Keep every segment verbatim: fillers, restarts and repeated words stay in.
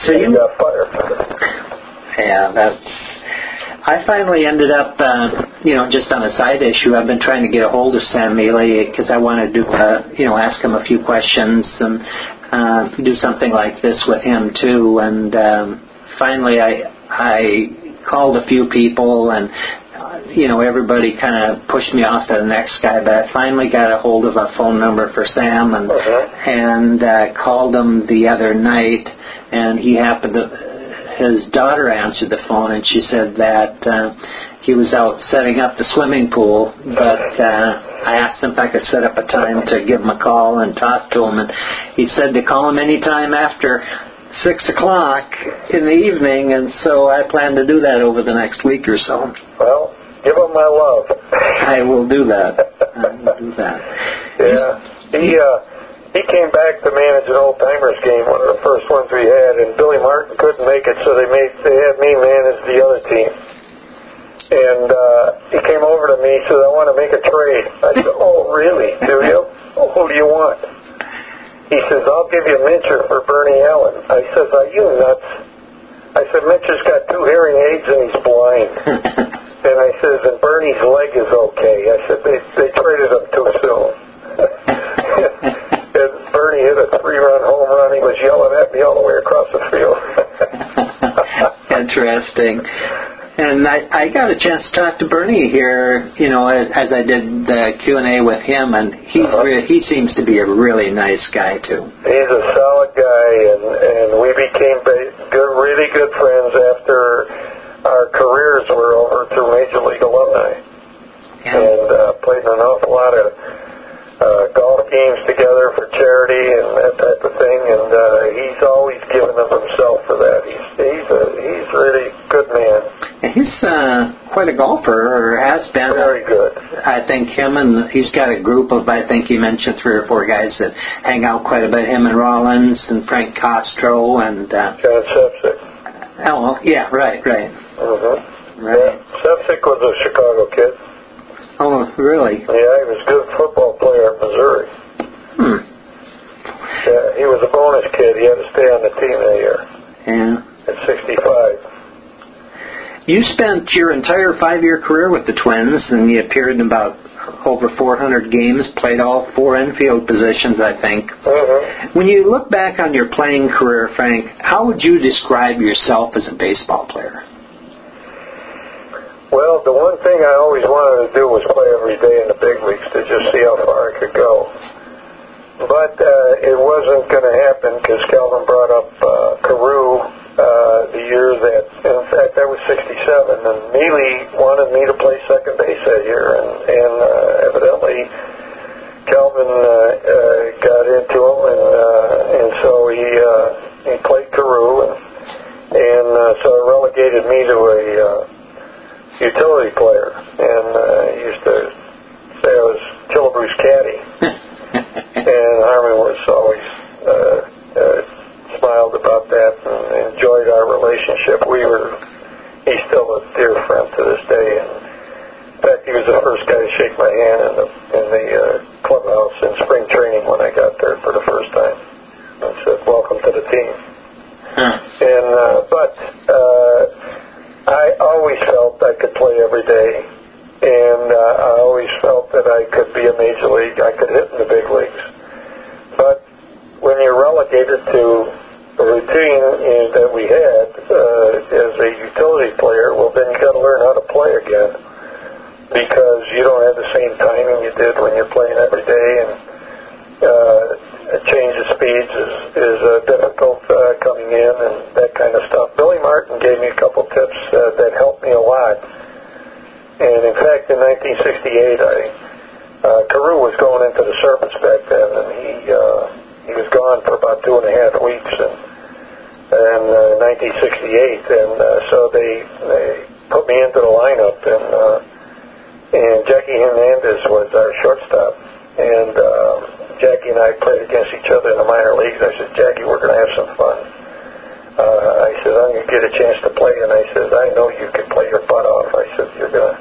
So and you he got fired. Yeah, that. I finally ended up, uh, you know, just on a side issue. I've been trying to get a hold of Sam Mealy because I wanted to, uh, you know, ask him a few questions and uh, do something like this with him too. And um, finally, I I called a few people, and uh, you know, everybody kind of pushed me off to the next guy. But I finally got a hold of a phone number for Sam, and uh-huh. and uh, called him the other night, and he happened to. His daughter answered the phone, and she said that uh, he was out setting up the swimming pool, but uh, I asked him if I could set up a time to give him a call and talk to him, and he said to call him anytime after six o'clock in the evening, and so I plan to do that over the next week or so. Well, give him my love. I will do that. I will do that. Yeah. He, uh... He came back to manage an old timers game, one of the first ones we had, and Billy Martin couldn't make it, so they made they had me manage the other team. And uh, he came over to me, said, "I want to make a trade." I said, "Oh, really? Do you? Oh, who do you want?" He says, "I'll give you Mincher for Bernie Allen." I says, "Are you nuts?" I said, "Mincher's got two hearing aids and he's blind." And I says, "And Bernie's leg is okay." I said, "They they traded him too soon." And Bernie hit a three-run home run. He was yelling at me all the way across the field. Interesting. And I, I got a chance to talk to Bernie here, you know, as, as I did the Q and A with him, and he's uh-huh. re- he seems to be a really nice guy, too. He's a solid guy, and, and we became good, really good friends after our careers were over through Major League Alumni. Yeah. And uh, played an awful lot of Uh, golf games together for charity and that type of thing, and uh, he's always given of himself for that. He's he's a he's really good man. And he's uh, quite a golfer, or has been. Very good. I think him and he's got a group of, I think he mentioned three or four guys that hang out quite a bit. Him and Rollins and Frank Castro and uh, John Sepsic. Oh, yeah, right, right. Mm-hmm. Right. Yeah, Sepsic was a Chicago kid. Oh, really? Yeah, he was a good football player at Missouri. Hmm. Yeah, he was a bonus kid. He had to stay on the team that year. Yeah. At sixty-five. You spent your entire five-year career with the Twins, and you appeared in about over four hundred games, played all four infield positions, I think. Mm-hmm. When you look back on your playing career, Frank, how would you describe yourself as a baseball player? Well, the one thing I always wanted to do was play every day in the big leagues to just see how far I could go. But uh, it wasn't going to happen because Calvin brought up uh, Carew uh, the year that, in fact, that was sixty-seven, and Mealy wanted me to play second base that year, and, and uh, evidently Calvin uh, uh, got into him, and, uh, and so he uh, he played Carew, and, and uh, so it relegated me to a uh, utility player, and uh, he used to say I was Killebrew's caddy. And Harmon was always uh, uh, smiled about that and enjoyed our relationship. We were, he's still a dear friend to this day. And in fact, he was the first guy to shake my hand in the, in the uh, clubhouse in spring training when I got there for the first time. And said, "Welcome to the team." Huh. And uh, but uh, I always felt I could play every day. And uh, I always felt that I could be a major league, I could hit in the big leagues. But when you're relegated to the routine uh, that we had uh, as a utility player, well, then you got to learn how to play again, because you don't have the same timing you did when you're playing every day, and uh, a change of speeds is, is uh, difficult uh, coming in and that kind of stuff. Billy Martin gave me a couple tips uh, that helped me a lot. And in fact, in nineteen sixty-eight, I, uh, Carew was going into the service back then, and he uh, he was gone for about two and a half weeks in, in uh, nineteen sixty-eight, and uh, so they they put me into the lineup, and uh, and Jackie Hernandez was our shortstop, and uh, Jackie and I played against each other in the minor leagues. I said, "Jackie, we're going to have some fun." Uh, I said, "I'm going to get a chance to play," and I said, "I know you can play your butt off." I said, "You're going to,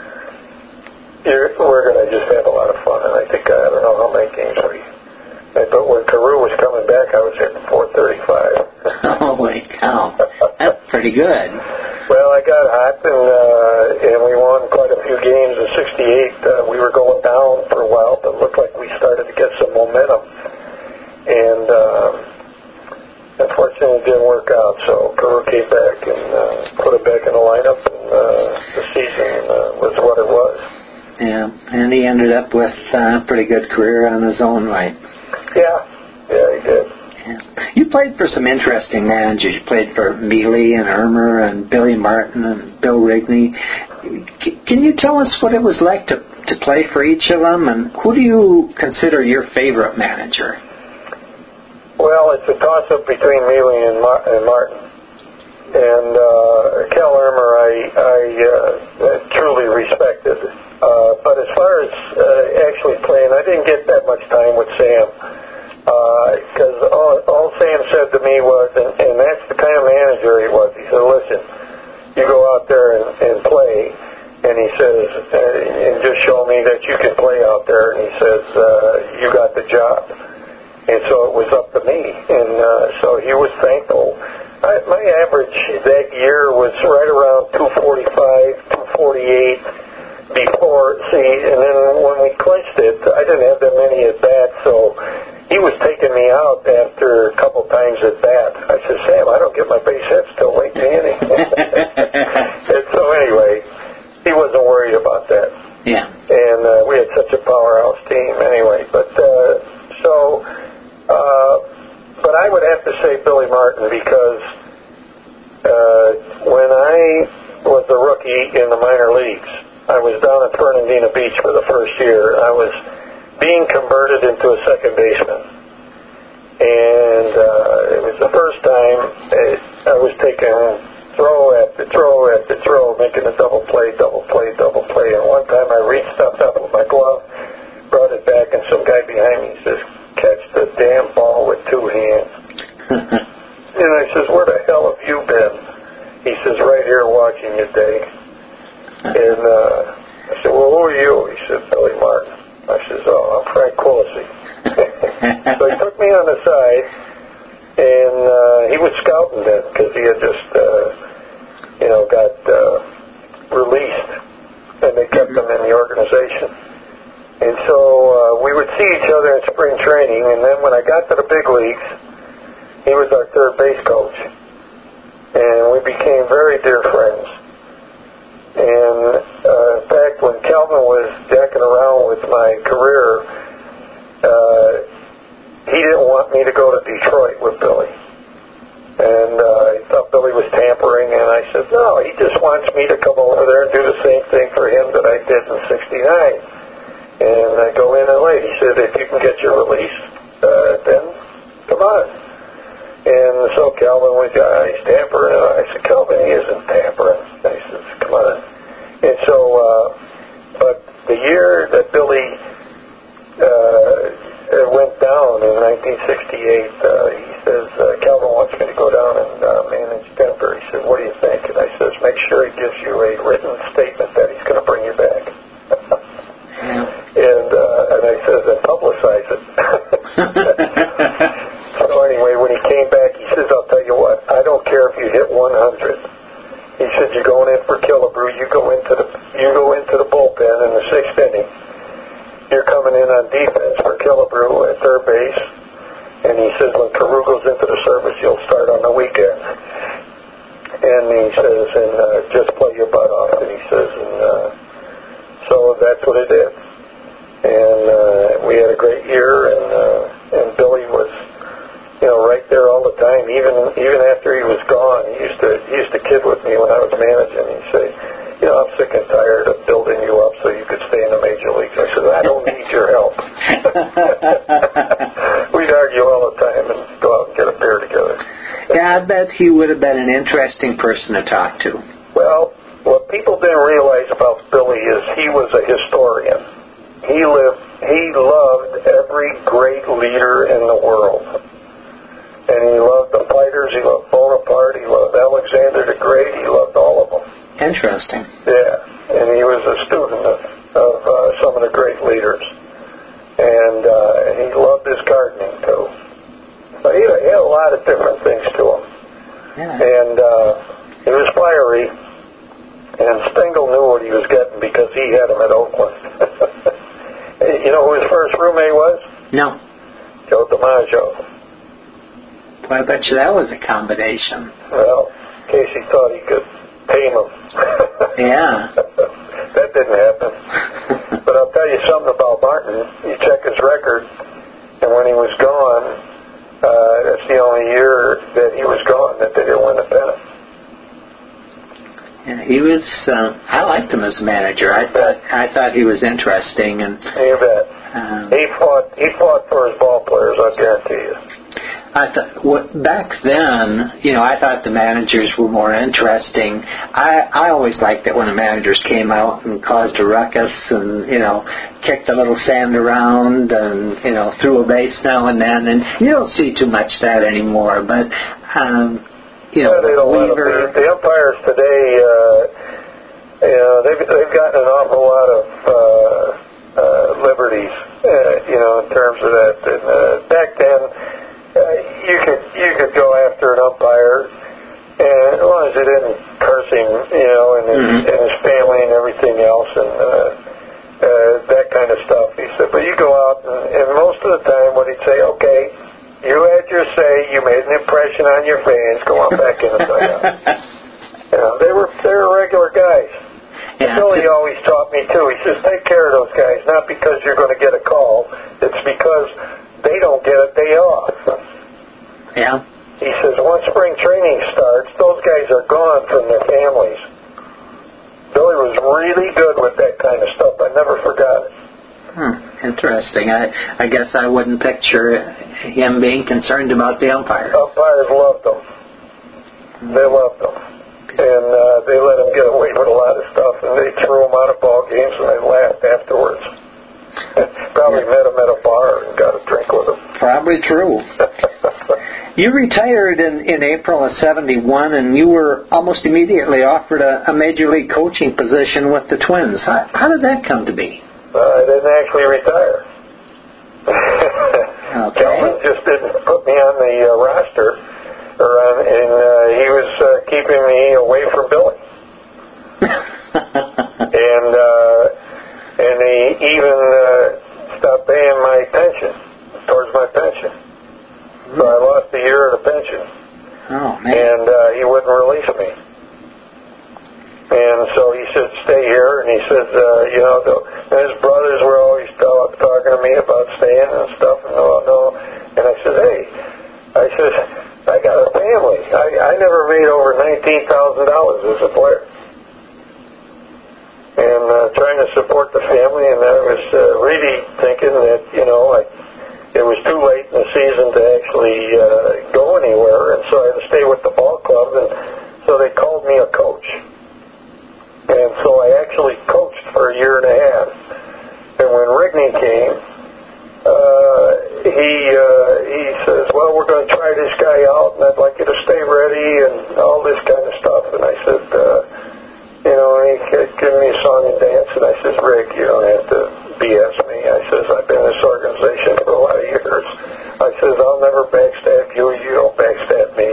you're, we're going to just have a lot of fun." And I think, I don't know how many games we, but when Carew was coming back, I was hitting four thirty-five. Oh my God. pretty good. Well, I got hot, and uh, and we won quite a few games. In sixty-eight, uh, we were going down for a while, but it looked like we started to get some momentum. And uh, unfortunately, it didn't work out. So Carew came back and uh, put it back in the lineup, and uh, the season uh, was what it was. Yeah, and he ended up with uh, a pretty good career on his own right. Yeah, yeah, he did. Yeah. You played for some interesting managers. You played for Mealy and Irmer and Billy Martin and Bill Rigney. C- can you tell us what it was like to, to play for each of them, and who do you consider your favorite manager? Well, it's a toss-up between Mealy and, Mar- and Martin. And uh, Cal Irmer, I, I uh, truly respected. Uh, but as far as uh, actually playing, I didn't get that much time with Sam. Because uh, all, all Sam said to me was, and, and that's the kind of manager he was, he said, listen, you go out there and, and play, and he says, uh, and just show me that you can play out there, and he says, uh, you got the job. And so it was up to me, and uh, so he was thankful. I, my average that year was right around two forty-five, two forty-eight before, see, and then when we clinched it, I didn't have that many at bat, so he was taking me out after a couple times at bat. I said, Sam, I don't get my base hits till late in the inning. And so anyway, he wasn't worried about that. Yeah. And uh, we had such a powerhouse team anyway. But uh, so, uh, but I would have to say Billy Martin because uh, when I was a rookie in the minor leagues, I was down at Fernandina Beach for the first year. I was being converted into a second baseman. And uh, it was the first time it, I was taking throw after throw after throw, making a double play, double play, double play. And one time I reached up, up with my glove, brought it back, and some guy behind me says, catch the damn ball with two hands. And I says, where the hell have you been? He says, right here watching you, Dave. And uh, I said, well, who are you? He said, Billy Martin. I says, oh, I'm Frank Quillisi. So he took me on the side, and uh, he was scouting then because he had just, uh, you know, got uh, released, and they kept him in the organization. And so uh, we would see each other in spring training, and then when I got to the big leagues, he was our third base coach, and we became very dear friends. And uh, in fact, when Calvin was jacking around with my career, uh, he didn't want me to go to Detroit with Billy. And uh, he thought Billy was tampering, and I said, no, he just wants me to come over there and do the same thing for him that I did in sixty-nine. And I go in and late. He said, if you can get your release, uh, then come on. And so Calvin was, uh, he's tampering. And I said, Calvin, he isn't tampering. And he says, come on. And so, uh, but the year that Billy uh, went down in nineteen sixty-eight, uh, he says, uh, Calvin wants me to go down and uh, manage Denver. He said, what do you think? And I says, make sure he gives you a written statement that he's going to bring you back. and, uh, and I says, and publicize it. So anyway, when he came back, he says, I'll tell you what, I don't care if you hit one hundred. He said, you're going in for Killebrew, you go into the you go into the bullpen in the sixth inning. You're coming in on defense for Killebrew at third base. And he says, when Carew goes into the service, you'll start on the weekend. And he says, and uh, just play your butt off. And he says, and uh, so that's what I did. And uh, we had a great year, and uh, and Billy was, you know, right there all the time. Even even after he was gone, he used to he used to kid with me when I was managing. He'd say, you know, I'm sick and tired of building you up so you could stay in the major leagues. I said, I don't need your help. We'd argue all the time and go out and get a beer together. Yeah, I bet he would have been an interesting person to talk to. Well, what people didn't realize about Billy is he was a historian. He lived, he loved every great leader in the world. And he loved the fighters, he loved Bonaparte, he loved Alexander the Great, he loved all of them. Interesting. Yeah, and he was a student of, of uh, some of the great leaders. And, uh, and he loved his gardening, too. So he, he had a lot of different things to him. Yeah. And uh, And Stengel knew what he was getting because he had him at Oakland. You know who his first roommate was? No. Joe DiMaggio. Well, I bet you that was a combination. Well, Casey thought he could tame him. Yeah. That didn't happen. But I'll tell you something about Martin. You check his record, and when he was gone, uh, that's the only year that he was gone that they didn't win the pennant. Yeah, he was. Uh, I liked him as a manager. I thought. I thought he was interesting, and you bet. Um, he fought. He fought for his ball players. I guarantee you. I thought what, back then, you know, I thought the managers were more interesting. I I always liked it when the managers came out and caused a ruckus and, you know, kicked a little sand around and, you know, threw a base now and then. And you don't see too much of that anymore. But um, you know, yeah, they don't Weaver, the umpires today, uh, you know, they've they've gotten an awful lot of uh, uh, liberties, uh, you know, in terms of that. And uh, back then, uh, you could you could go after an umpire, and as long as you didn't curse him, you know, and his, mm-hmm. and his family and everything else, and uh, uh, that kind of stuff. He said, but you go out, and, and most of the time, what he'd say, okay. You had your say. You made an impression on your fans. Go on back in the dugout. You know, they were they were regular guys. Yeah. Billy always taught me too. He says, take care of those guys, not because you're going to get a call. It's because they don't get a day off. Yeah. He says, once spring training starts, those guys are gone from their families. Billy was really good with that kind of stuff. I never forgot it. Hmm, interesting. I I guess I wouldn't picture him being concerned about the umpires. Umpires loved them. They loved them. And uh, they let him get away with a lot of stuff, and they threw him out of ball games, and they laughed afterwards. Probably yeah. met him at a bar and got a drink with him. Probably true. You retired in, in April of seventy-one, and you were almost immediately offered a, a major league coaching position with the Twins. How, how did that come to be? Uh, I didn't actually retire. Okay. Kelvin just didn't put me on the uh, roster, or on, and uh, he was uh, keeping me away from Billy. and uh, and he even uh, stopped paying my pension, towards my pension. So I lost a year of the pension. Oh, man. And uh, he wouldn't release me. And so he said, stay here. And he said, uh, you know, the, his brothers were always talk, talking to me about staying and stuff. And no, no. And I said, hey, I said, I got a family. I, I never made over nineteen thousand dollars as a player. And uh, trying to support the family. And I was uh, really thinking that, you know, I, it was too late in the season to actually uh, go anywhere. And so I had to stay with the ball club. And so they called me a coach. And so I actually coached for a year and a half. And when Rigney came, uh, he uh, he says, well, we're going to try this guy out, and I'd like you to stay ready and all this kind of stuff. And I said, uh, you know, he gave me a song and dance. And I says, Rick, you don't have to B S me. I says, I've been in this organization for a lot of years. I says, I'll never backstab you. You don't backstab me.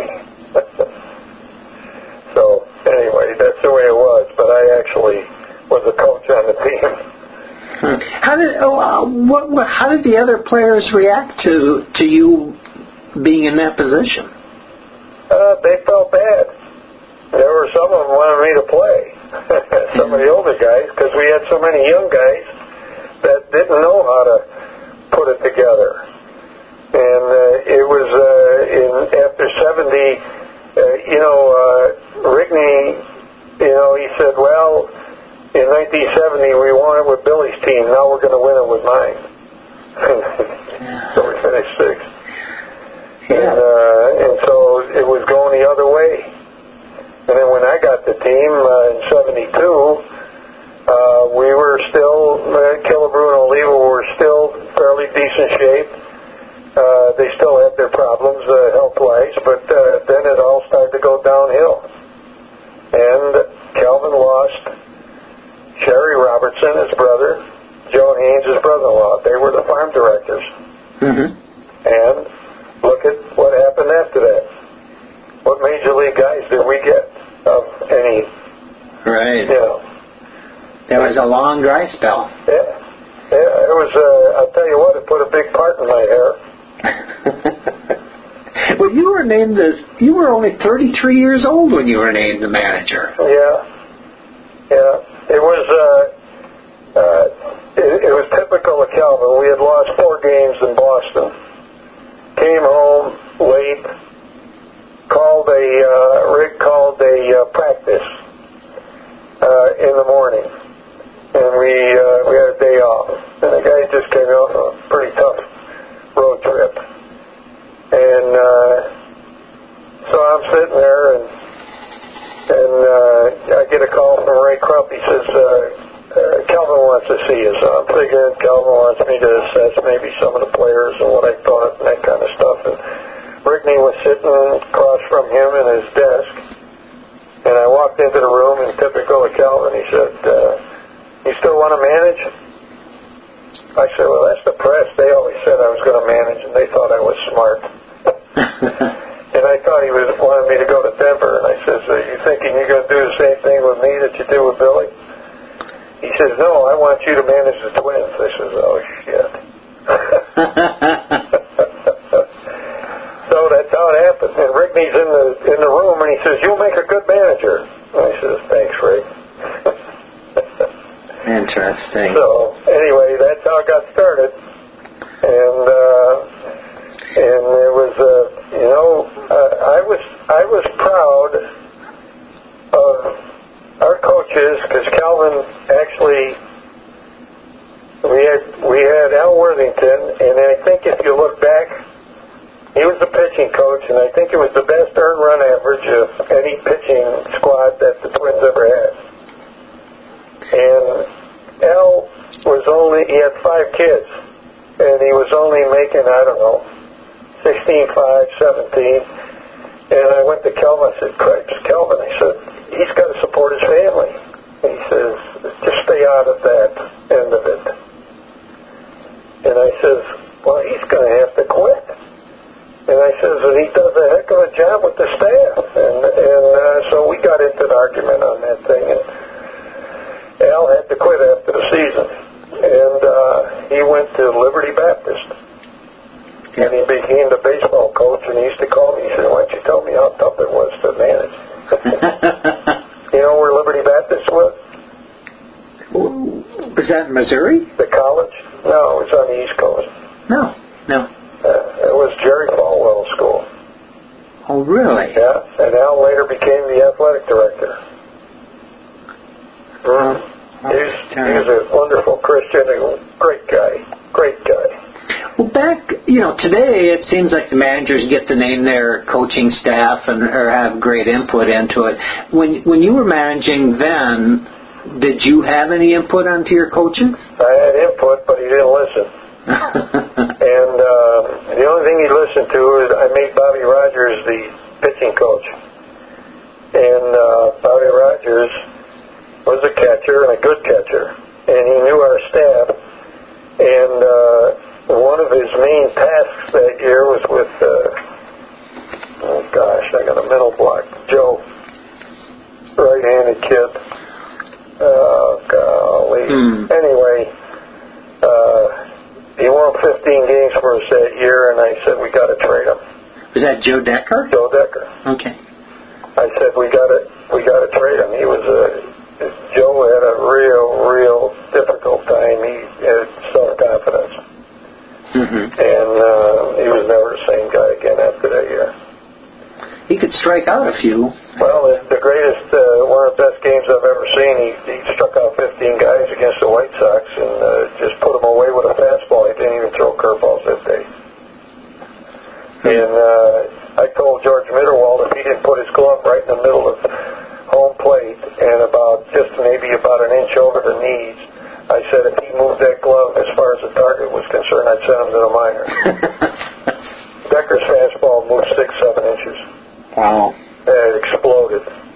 So anyway, that's the way it was. But I actually was a coach on the team. How did oh, uh, what, what how did the other players react to to you being in that position? Uh, they felt bad. There were some of them wanted me to play. Some of the older guys, because we had so many young guys that didn't know how to put it together. And uh, it was uh, in after seventy. Uh, you know, uh, Rigney, you know, he said, well, in nineteen seventy we won it with Billy's team. Now we're going to win it with mine. So we finished sixth. Yeah. And, uh, and so it was going the other way. And then when I got the team uh, in seventy-two, uh, we were still, uh, Killebrew and Oliva were still fairly decent shape. Uh, they still had their problems uh, health-wise, but uh, then it all started to go downhill. And Calvin lost Sherry Robertson, his brother, Joe Haynes, his brother-in-law. They were the farm directors. Mm-hmm. And look at what happened after that. What major league guys did we get of any Right. You know. There was a long dry spell. Yeah. Yeah, it was, uh, I'll tell you what, it put a big part in my hair. Well, you were named the, you were only thirty-three years old when you were named the manager. Yeah. Yeah. It was, uh, uh, it, it was typical of Calvin. We had lost four games in Boston. Came home late, called a, uh, Rick called a uh, practice, uh, in the morning. And we, uh, we had a day off. And the guy just came off a pretty tough road trip. And, uh, so I'm sitting there and, and, uh, I get a call from Ray Crump. He says, uh, uh, Calvin wants to see you. So I'm figuring Calvin wants me to assess maybe some of the players and what I thought and that kind of stuff. And Rickney was sitting across from him in his desk. And I walked into the room and typical of Calvin, he said, uh, you still want to manage? I said, well, that's the press. They always said I was going to manage, and they thought I was smart. And I thought he was wanted me to go to Denver. And I says, are you thinking you're going to do the same thing with me that you did with Billy? He says, no, I want you to manage the Twins. I says, oh, shit. So that's how it happened. And Rickney's in the, in the room, and he says, you'll make a good manager. And I says, thanks, Rick. Interesting. So anyway, that's how it got started, and uh, and it was, uh, you know, uh, I was I was proud of our coaches because Calvin actually we had we had Al Worthington, and I think if you look back, he was the pitching coach, and I think it was the best earned run average of any pitching squad that the Twins ever had. And Al was only, he had five kids, and he was only making, I don't know, sixteen, five, seventeen. And I went to Calvin, I said, Craig, Calvin, I said, he's got to support his family. And he says, just stay out of that end of it. And I says, well, he's going to have to quit. And I says, and he does a heck of a job with the staff. And, and uh, so we got into an argument on that thing. And Al had to quit after the season, and uh, he went to Liberty Baptist, and he became the baseball coach, and he used to call me, he said, why don't you tell me how tough it was to manage? You know where Liberty Baptist was? Was that in Missouri? The college? No, it was on the East Coast. No, no. Uh, it was Jerry Falwell's school. Oh, really? Yeah, and Al later became the athletic director. Mm. He's, he's a wonderful Christian, a great guy, great guy. Well, back, you know, today it seems like the managers get to name their coaching staff and or have great input into it. When when you were managing then, did you have any input onto your coaches? I had input, but he didn't listen. And uh, the only thing he listened to is I made Bobby Rogers the pitching coach. And uh, Bobby Rogers was a catcher and a good catcher, and he knew our staff, and uh, one of his main tasks that year was with, uh, oh gosh, I got a mental block, Joe, right-handed kid, oh golly, mm. Anyway, uh, he won fifteen games for us that year, and I said, we got to trade him. Was that Joe Decker? Joe Decker. Okay. I said, we got to, we got to trade him. He was a Joe had a real, real difficult time. He had self-confidence. Mm-hmm. And uh, he was never the same guy again after that year. He could strike out a few. Well, the greatest, uh, one of the best games I've ever seen, he, he struck out fifteen guys against the White Sox and uh, just put them away with a fastball. He didn't even throw curveballs that day. Mm-hmm. And uh, I told George Mitterwald if he didn't put his glove right in the middle of home plate and about just maybe about an inch over the knees, I said if he moved that glove as far as the target was concerned, I'd send him to the minors. Decker's fastball moved six, seven inches. Wow. And it exploded.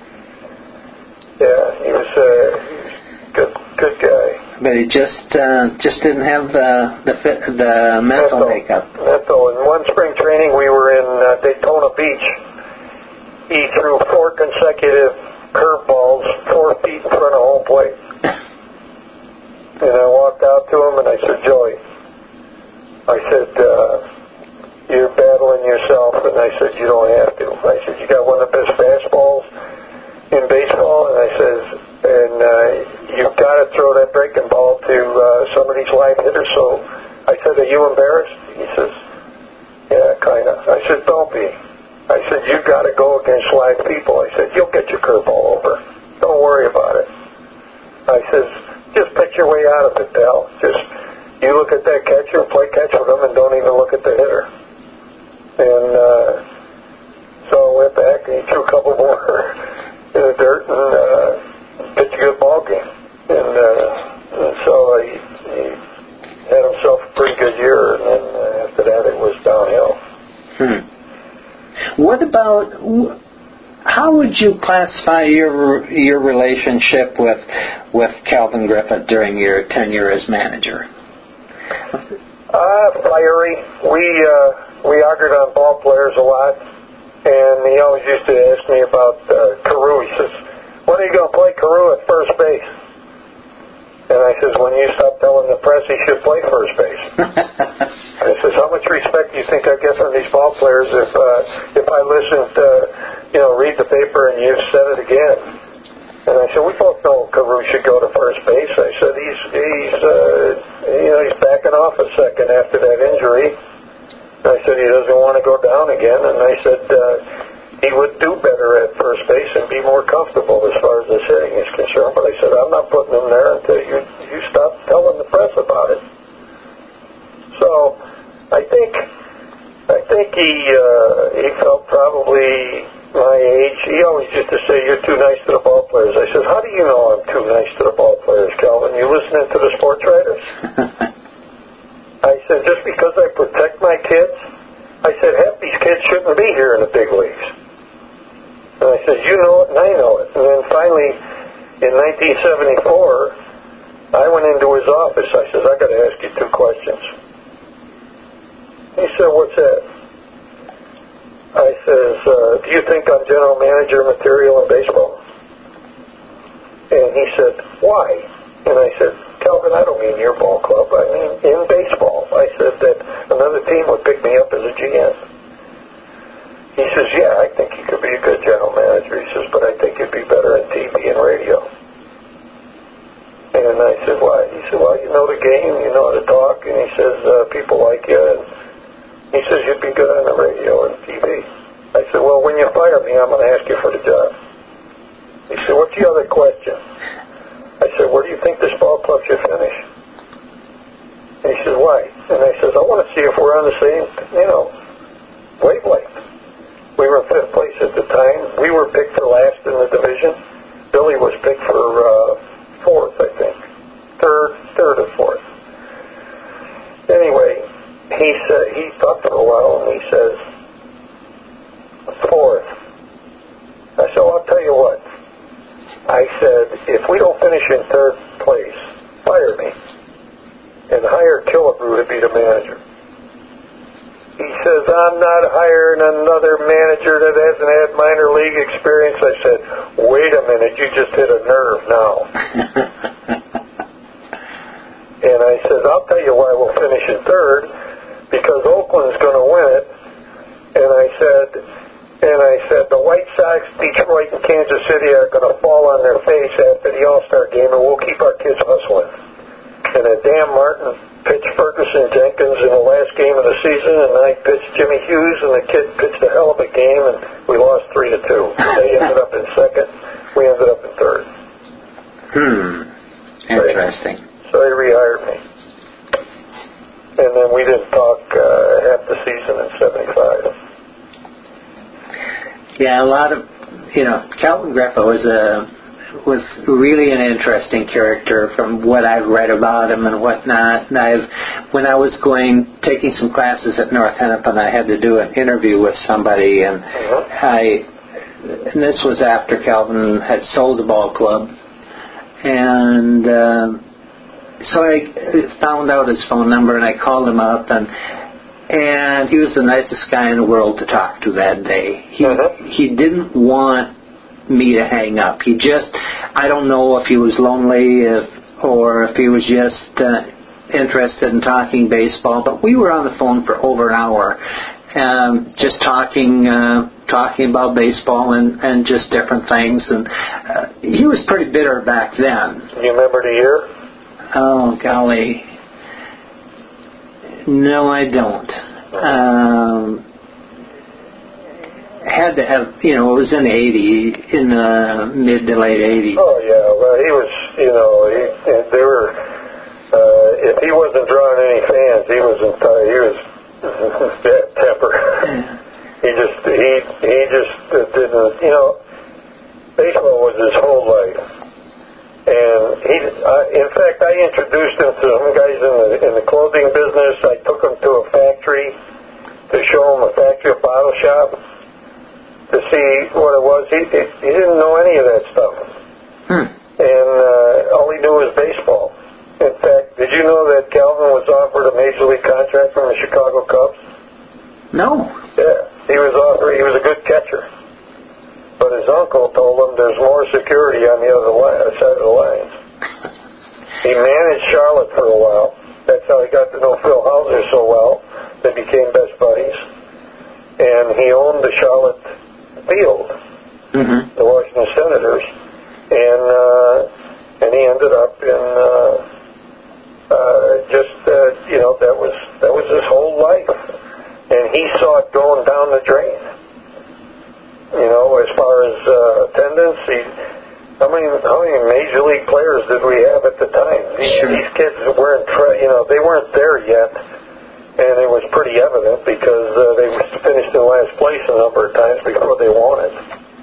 Yeah, he was a good, good guy. But he just uh, just didn't have the the, fit, the mental, mental makeup. Mental. In one spring training, we were in uh, Daytona Beach. He threw four consecutive curveballs four feet in front of home plate. And I walked out to him and I said, Joey, I said, uh, you're battling yourself. And I said, you don't have to. I said, you got one of the best fastballs in baseball. And I said, and uh, you've got to throw that breaking ball to uh, some of these live hitters. So I said, are you embarrassed? He says, yeah, kind of. I said, don't be. I said, you've got to go against live people. I said, you'll get your curveball over. Don't worry about it. I says, just pitch your way out of it, pal. Just, you look at that catcher and play catch with him and don't even look at the hitter. And uh, so I went back and he threw a couple more in the dirt and uh, pitched a good ball game. And, uh, and so he, he had himself a pretty good year, and then uh, after that it was downhill. Hmm. What about, how would you classify your your relationship with with Calvin Griffith during your tenure as manager? Uh, fiery. We uh, we argued on ball players a lot, and he always used to ask me about uh, Carew. He says, when are you going to play Carew at first base? And I says, when you stop telling the press he should play first base. I says, how much respect do you think I get from these ball players if uh, if I listened, uh, you know, read the paper and you've said it again? And I said, we both know Carew should go to first base. I said, he's he's uh, you know he's backing off a second after that injury. And I said he doesn't want to go down again. And I said uh, he would do better at first base and be more comfortable as far as his hitting is concerned. But I said, I'm not putting him there until you you stop telling the press about it. So I think I think he uh, he felt probably my age. He always used to say, you're too nice to the ball players. I said, how do you know I'm too nice to the ball players, Calvin? You listening to the sports writers? I said, just because I protect my kids? I said, half these kids shouldn't be here in the big leagues. And I said, you know it and I know it. And then finally, in nineteen seventy-four, I went into his office. I said, I got to ask you two questions. He said, what's that? I says, uh, do you think I'm general manager material in baseball? And he said, why? And I said, Calvin, I don't mean your ball club. I mean in baseball. I said that another team would pick me up as a G M. He says, yeah, I think you could be a good general manager. He says, but I think you'd be better in T V and radio. And I said, why? He said, well, you know the game, you know how to talk. And he says, uh, people like you. And he says, you'd be good on the radio and T V. I said, well, when you fire me, I'm going to ask you for the job. He said, what's the other question? I said, where do you think this ball club should finish? And he said, why? And I said, I want to see if we're on the same, you know, wavelength. We were in fifth place at the time. We were picked for last in the division. Billy was picked for uh, fourth, I think. Third, third or fourth. Anyway, he said, he thought for a while and he says, fourth. I said, well, I'll tell you what. I said, if we don't finish in third place, fire me and hire Killebrew to be the manager. He says, I'm not hiring another manager that hasn't had minor league experience. I said, wait a minute, you just hit a nerve now. And I said, I'll tell you why we'll finish in third, because Oakland's going to win it. And I said, and I said, the White Sox, Detroit, and Kansas City are going to fall on their face after the All-Star game, and we'll keep our kids hustling. And then Dan Martin pitched Ferguson Jenkins in the last game of the season, and I pitched Jimmy Hughes, and the kid pitched a hell of a game, and we lost three to two. They ended up in second. We ended up in third. Hmm. Interesting. So he rehired me. And then we didn't talk uh, half the season in seventy-five. Yeah, a lot of, you know, Calvin Griffith was a was really an interesting character from what I've read about him and whatnot. And I've, when I was going, taking some classes at North Hennepin, I had to do an interview with somebody, and uh-huh. I, and this was after Calvin had sold the ball club, and uh, so I found out his phone number and I called him up, and and he was the nicest guy in the world to talk to that day. He uh-huh. he didn't want me to hang up. He just, I don't know if he was lonely if, or if he was just uh, interested in talking baseball, but we were on the phone for over an hour, um, just talking uh, talking about baseball and, and just different things. And uh, he was pretty bitter back then. You remember the year? Oh, golly. No, I don't. Um, had to have, you know, it was in the eighties, in the mid to late eighties. Oh, yeah. Well, he was, you know, he, they were, uh, if he wasn't drawing any fans, he was, entire, he was bad temper. Yeah. he just, he, he just didn't, you know, baseball was his whole life. And he, uh, in fact, I introduced him to some guys in the, in the clothing business. I took him to a factory to show him a factory, a bottle shop, to see what it was. He, he, he didn't know any of that stuff. Hmm. And uh, all he knew was baseball. In fact, did you know that Calvin was offered a major league contract from the Chicago Cubs? No. Yeah, he was offered. He was a good catcher. But his uncle told him there's more security on the other line, side of the lines. He managed Charlotte for a while. That's how he got to know Phil Hauser so well. They became best buddies. And he owned the Charlotte field, Mm-hmm. the Washington Senators, and uh, and he ended up in uh, uh, just uh, you know that was that was his whole life, and he saw it going down the drain. You know, as far as uh, attendance, he, how many how many major league players did we have at the time? These, Sure. these kids weren't tra- you know they weren't there yet. And it was pretty evident because uh, they finished in last place a number of times before they won it.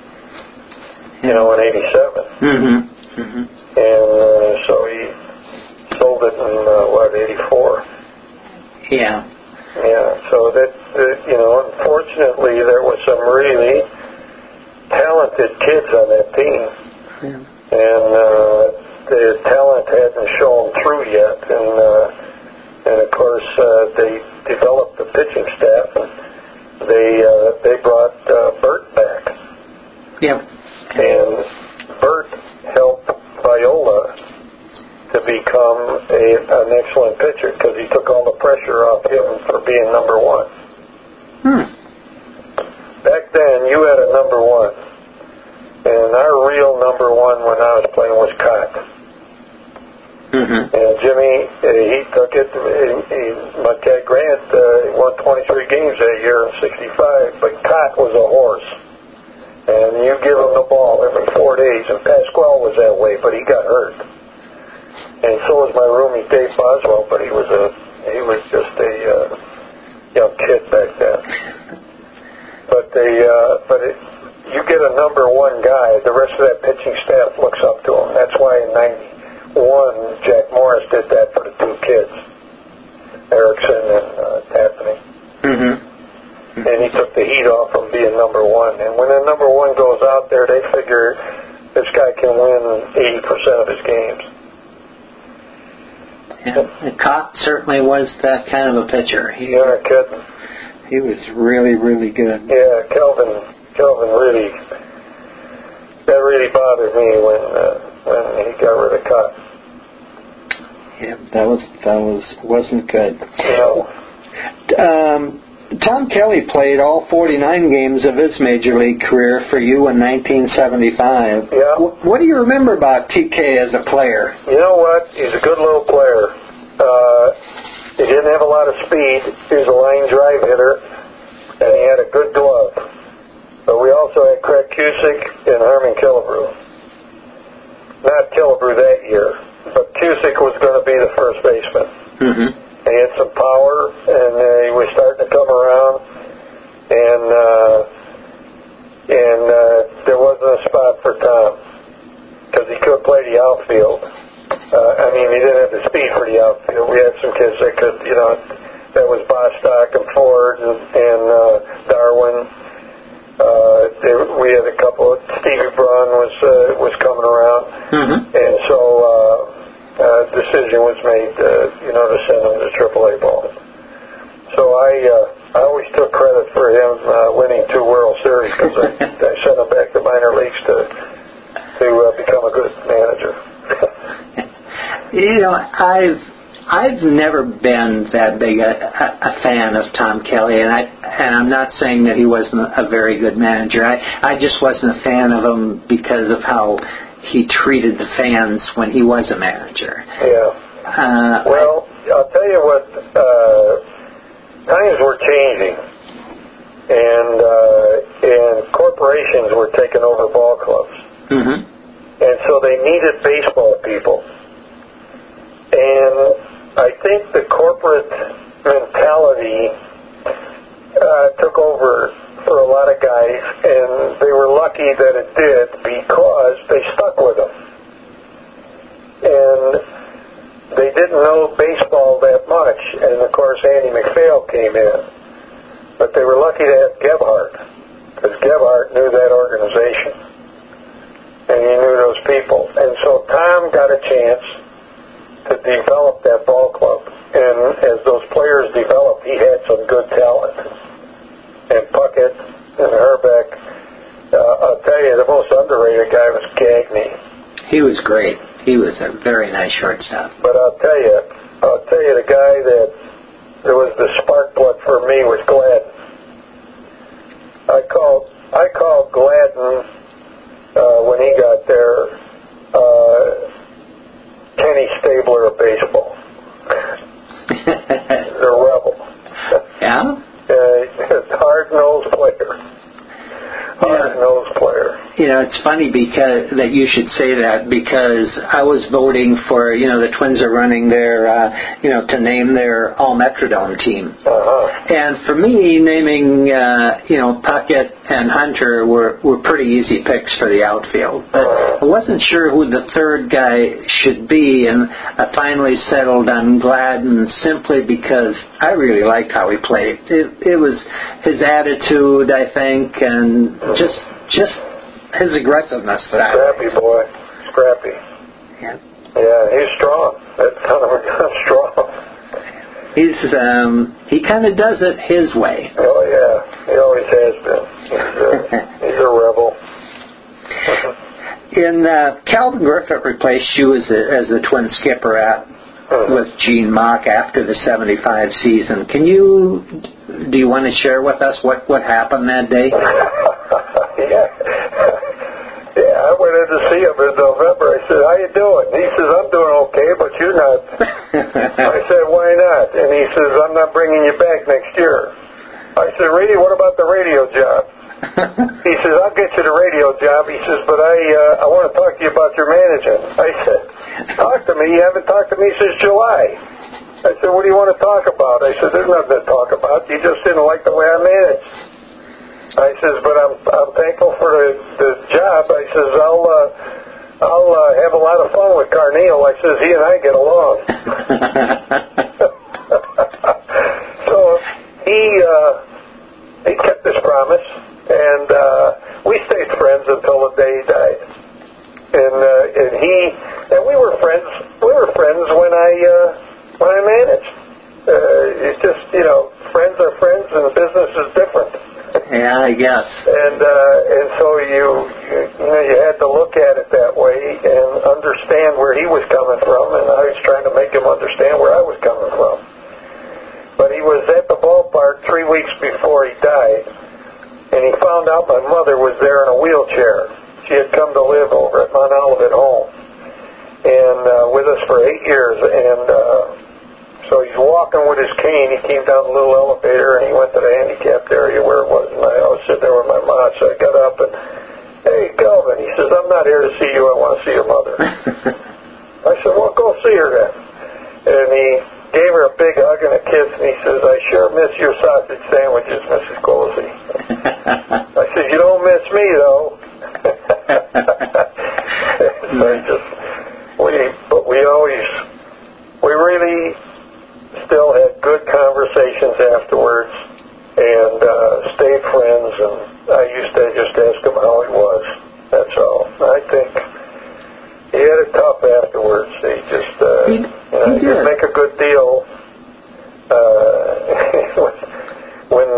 You know, in eighty-seven. Mm-hmm. Mm-hmm. And uh, so he sold it in, uh, what, eighty-four? Yeah. Yeah, so that, uh, you know, unfortunately there was some really talented kids on that team. Yeah. And uh, the talent hadn't shown through yet. And, uh, And of course, uh, they developed the pitching staff, and they uh, they brought uh, Bert back. Yep. And Bert helped Viola to become a, an excellent pitcher because he took all the pressure off him for being number one. Hmm. Back then, you had a number one, and our real number one when I was playing was Cott. Mm-hmm. And Jimmy, uh, he took it. He, he, Marquette Grant uh, won twenty-three games that year in sixty-five, but Cott was a horse. And you give him the ball every four days, and Pasquale was that way, but he got hurt. And so was my roomie Dave Boswell, but he was a he was just a uh, young kid back then. But they, uh, but it, you get a number one guy, the rest of that pitching staff looks up to him. That's why in ninety. One, Jack Morris did that for the two kids, Erickson and uh, Tapney. Mm-hmm. And he took the heat off from being number one. And when the number one goes out there, they figure this guy can win eighty percent of his games. Yeah. And Cott certainly was that kind of a pitcher. He, You're not kidding. he was really, really good. Yeah, Kelvin, Kelvin really, that really bothered me when uh, when he got rid of Cott. Yeah, that was that was wasn't good. No. Um, Tom Kelly played all forty-nine games of his major league career for you in nineteen seventy-five. Yeah. W- what do you remember about T K as a player? You know what? He's a good little player. Uh, he didn't have a lot of speed. He was a line drive hitter, and he had a good glove. But we also had Craig Cusick and Harmon Killebrew. Not Killebrew that year, but Cusick was going to be the first baseman. Mm-hmm. He had some power, and uh, he was starting to come around, and uh, and uh, there wasn't a spot for Tom because he could play the outfield. Uh, I mean, he didn't have the speed for the outfield. We had some kids that could, you know, that was Bostock and Ford and, and uh, Darwin. Uh, they, we had a couple. Stevie Braun was uh, was coming around, Mm-hmm. and so. Uh, Uh, decision was made, uh, you know, to send him to triple A ball. So I, uh, I always took credit for him uh, winning two World Series because I, I sent him back to minor leagues to to uh, become a good manager. You know, I've I've never been that big a, a fan of Tom Kelly, and I and I'm not saying that he wasn't a very good manager. I I just wasn't a fan of him because of how he treated the fans when he was a manager. Yeah. Uh, well, I'll tell you what. Uh, times were changing, and uh, and corporations were taking over ball clubs, mm-hmm. and so they needed baseball people. And I think the corporate mentality uh, took over for a lot of guys, and they were lucky that it did because they stuck with them. And they didn't know baseball that much, and of course Andy MacPhail came in. But they were lucky to have Gebhardt, because Gebhardt knew that organization, and he knew those people. And so Tom got a chance to develop that ball club. And as those players developed, he had some good talent. And Puckett and Herbeck, uh, I'll tell you, the most underrated guy was Gagne. He was great. He was a very nice shortstop. But I'll tell you, I'll tell you, the guy that there was the spark plug for me was Gladden. I called, I called Gladden uh, when he got there, uh, Kenny Stabler of baseball. The rebel. Yeah? Uh, hard-nosed player. Hard-nosed player. You know, it's funny because that you should say that, because I was voting for, you know, the Twins are running their, uh, you know, to name their all-Metrodome team. Uh-huh. And for me, naming, uh, you know, Puckett and Hunter were, were pretty easy picks for the outfield. But I wasn't sure who the third guy should be, and I finally settled on Gladden simply because I really liked how he played. It, it was his attitude, I think, and just just his aggressiveness. That Scrappy boy. Scrappy. Yeah. Yeah, he's strong. That son of a gun strong. He's um he kind of does it his way. Oh yeah, he always has been. He's a, he's a rebel. In uh, Calvin Griffith replaced you as a, as the Twin skipper at mm-hmm. with Gene Mauch after the seventy-five season. Can you do you want to share with us what, what happened that day? yeah. Yeah, I went in to see him in November. I said, "How you doing?" He says, "I'm doing okay, but you're not." I said, "Why not?" And he says, "I'm not bringing you back next year." I said, "Really? What about the radio job?" He says, "I'll get you the radio job." He says, "But I uh, I want to talk to you about your managing." I said, "Talk to me. You haven't talked to me since July." I said, "What do you want to talk about?" I said, "There's nothing to talk about. You just didn't like the way I managed." I says, "But I'm I'm thankful for the, the job." I says, "I'll uh, I'll uh, have a lot of fun with Carneal." I says, "He and I get along." So he uh, he kept his promise, and uh, we stayed friends until the day he died. And uh, and he and we were friends. We were friends when I uh, when I managed. Uh, it's just, you know, friends are friends, and business is different. Yeah, I guess. And uh, and so you, you you know you had to look at it that way and understand where he was coming from, and I was trying to make him understand where I was coming from. But he was at the ballpark three weeks before he died, and he found out my mother was there in a wheelchair. She had come to live over at Mount Olivet Home, and uh, with us for eight years, and. Uh, So he's walking with his cane. He came down the little elevator, and he went to the handicapped area where it was. And I was sitting there with my mom, so I got up and, "Hey, Calvin," he says, "I'm not here to see you. I want to see your mother." I said, "Well, go see her then." And he gave her a big hug and a kiss, and he says, "I sure miss your sausage sandwiches, Missus Colsey." I said, "You don't miss me, though." So I just, we, but we always, we really still had good conversations afterwards, and uh, stayed friends, and I used to just ask him how he was. That's all. I think he had it tough afterwards. He just, uh, he, you know, he he didn't make a good deal. Uh, when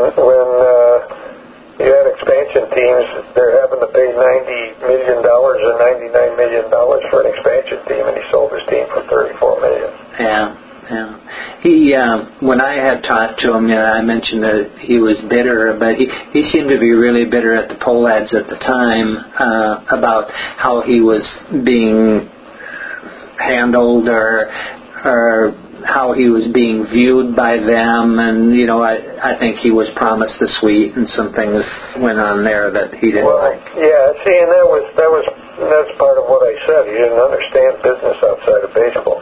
than ninety-nine million dollars for an expansion team, and he sold his team for thirty-four million dollars. Yeah, yeah. He, uh, when I had talked to him, you know, I mentioned that he was bitter, but he, he seemed to be really bitter at the Pohlads at the time uh, about how he was being handled or or how he was being viewed by them, and you know, I I think he was promised the suite, and some things went on there that he didn't well, like. Yeah, see, and that was that was that's part of what I said. He didn't understand business outside of baseball,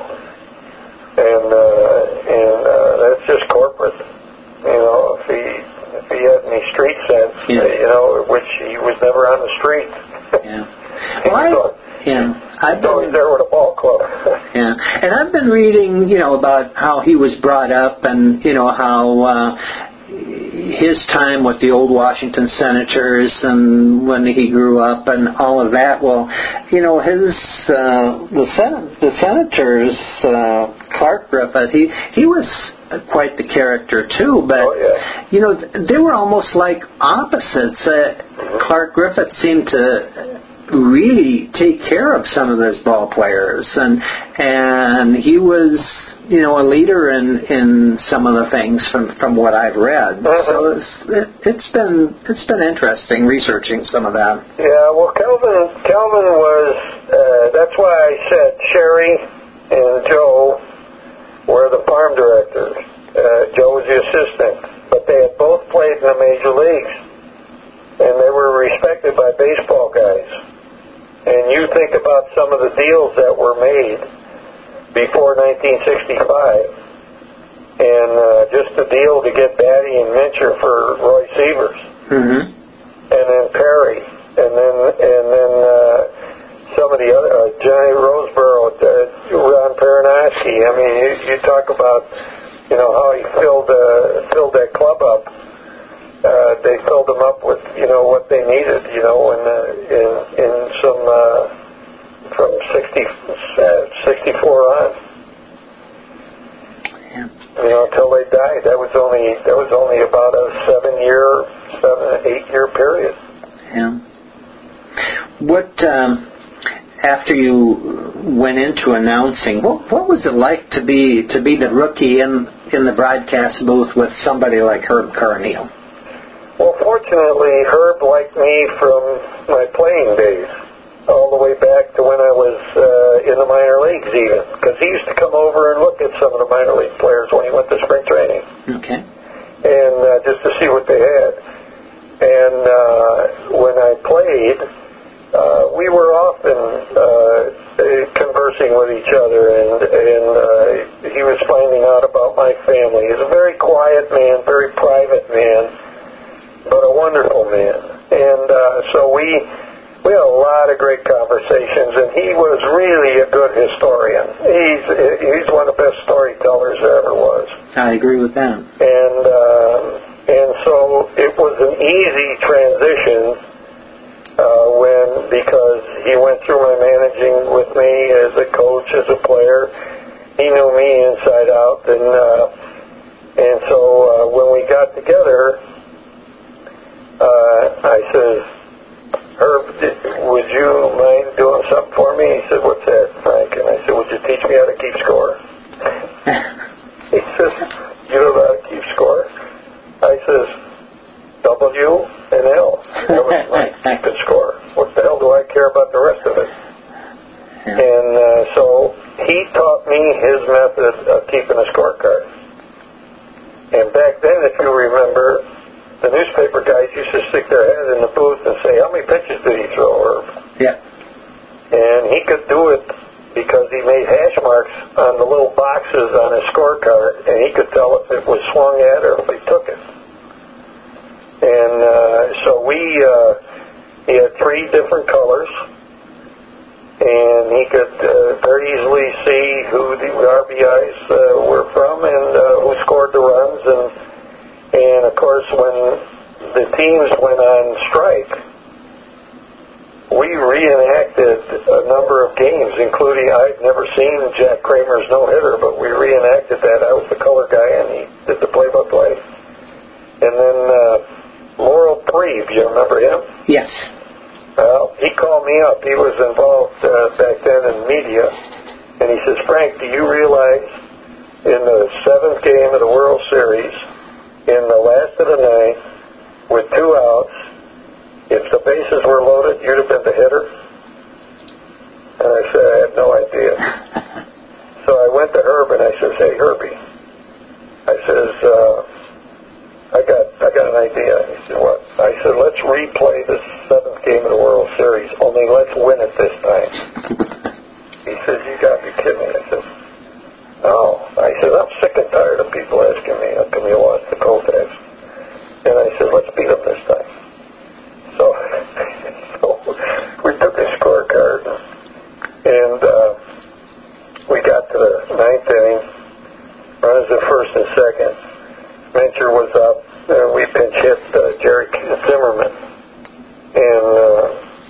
and uh, and uh, that's just corporate. You know, if he if he had any street sense, yeah. uh, you know, which he was never on the street. Yeah. Well, I, yeah. I've been, always there with a ball club. Yeah, and I've been reading, you know, about how he was brought up, and you know how uh, his time with the old Washington Senators, and when he grew up, and all of that. Well, you know, his uh, the Sen- the Senators, uh, Clark Griffith, he he was quite the character too, but oh, yeah. you know, they were almost like opposites. Uh, mm-hmm. Clark Griffith seemed to really take care of some of his ball players, and and he was, you know, a leader in, in some of the things from, from what I've read. Uh-huh. So it's, it, it's been it's been interesting researching some of that. Yeah, well, Calvin Calvin was uh, that's why I said Sherry and Joe were the farm directors. Uh, Joe was the assistant, but they had both played in the major leagues, and they were respected by baseball guys. And you think about some of the deals that were made before nineteen sixty-five, and uh, just the deal to get Batty and Mincher for Roy Sievers, mm-hmm. and then Perry, and then and then uh, some of the other uh, Johnny Roseboro, uh, Ron Perinoski. I mean, you, you talk about, you know, how he filled uh, filled that club up. Uh, they filled them up with, you know, what they needed, you know, and uh, in in some uh, from sixty, sixty-four on, yeah. You know, until they died. That was only that was only about a seven year, seven eight year period. Yeah. What um, after you went into announcing, what what was it like to be to be the rookie in in the broadcast booth with somebody like Herb Carneal? Well, fortunately, Herb liked me from my playing days, all the way back to when I was uh, in the minor leagues even, because he used to come over and look at some of the minor league players when he went to spring training. Okay. And uh, just to see what they had. And uh, when I played, uh, we were often uh, conversing with each other, and, and uh, he was finding out about my family. He's a very quiet man, very private man, but a wonderful man. And uh, so we we had a lot of great conversations, and he was really a good historian. He's he's one of the best storytellers there ever was. I agree with that. And uh, and so it was an easy transition uh, when, because he went through my managing with me as a coach, as a player. He knew me inside out, and uh, and so uh, when we got together, Uh, I said, Herb, did, would you mind doing something for me? He said, what's that, Frank? And I said, would you teach me how to keep score? He says, you don't know how to keep score? I says, W and L. That was my keeping score. What the hell do I care about the rest of it? Yeah. And uh, so he taught me his method of keeping a scorecard. And back then, if you remember, the newspaper guys used to stick their head in the booth and say, how many pitches did he throw? Or, yeah. And he could do it because he made hash marks on the little boxes on his scorecard, and he could tell if it was swung at or if he took it. And uh, so we, uh, he had three different colors, and he could uh, very easily see who the R B Is uh, were from, and uh, who scored the runs. And And, of course, when the teams went on strike, we reenacted a number of games, including, I'd never seen Jack Kramer's no-hitter, but we reenacted that. I was the color guy, and he did the play-by-play. And then uh, Laurel Preve, you remember him? Yes. Well, he called me up. He was involved uh, back then in media, and he says, Frank, do you realize in the seventh game of the World Series, in the last of the ninth, with two outs, if the bases were loaded, you'd have been the hitter? And I said, I had no idea. So I went to Herb and I says, hey, Herbie, I says, uh, I got I got an idea. He said, what? I said, let's replay the seventh game of the World Series, only let's win it this time. He says, you got to be kidding me. I said, no. I said, I'm sick and tired of people asking me, how come you lost to Koufax? And I said, let's beat them this time. So, so we took a scorecard, and uh, we got to the ninth inning, runners at first and second. Mencher was up, and we pinch hit uh, Jerry Zimmerman. And uh,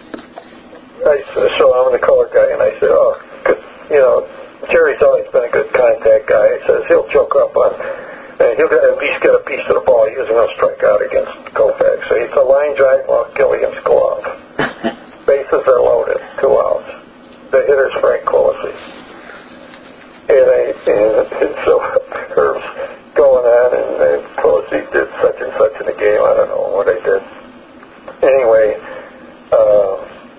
I, so I'm the color guy, and I said, oh, good, you know, Jerry's always been a good contact guy. He says he'll choke up on, and he'll at least get a piece of the ball. He isn't going to strike out against Koufax. So it's a line drive off Gilligan's glove. Bases are loaded, two outs. The hitter's Frank Colossi. And, I, and, and so Herb's going on, and uh, Colossi did such and such in the game. I don't know what I did. Anyway, uh,